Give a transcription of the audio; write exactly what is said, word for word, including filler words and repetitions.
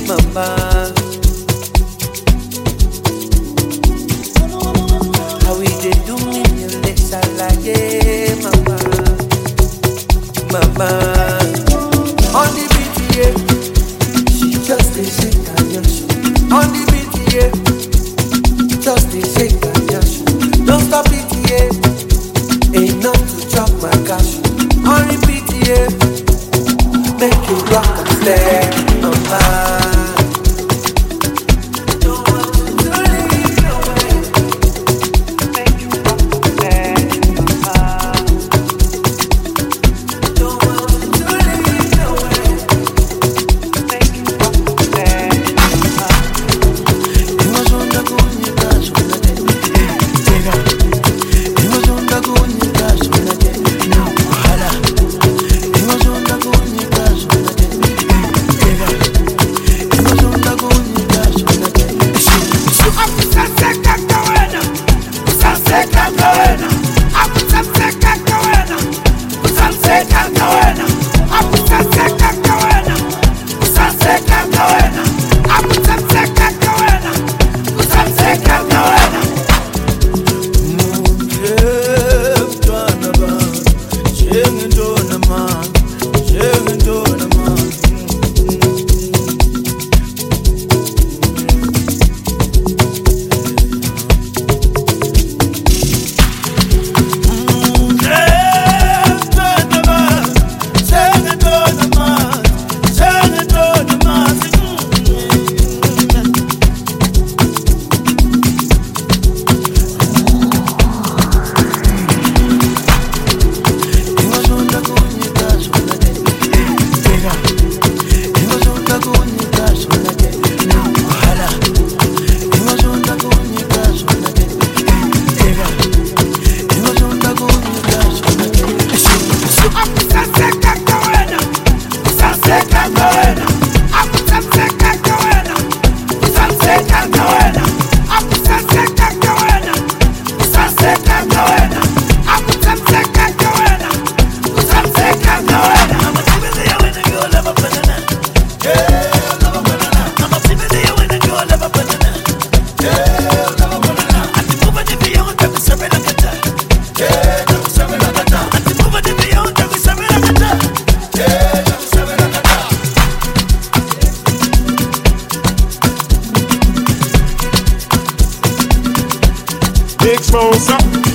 mama. How we dey do me le ṣàlàyé mama, mama. On the B T A, she just dey shake her yash. On the B T A, just dey shake her yash. Don't stop B T A, enough to chop my cash. On the B T A, make you rock and stay, mama. Big Smosa.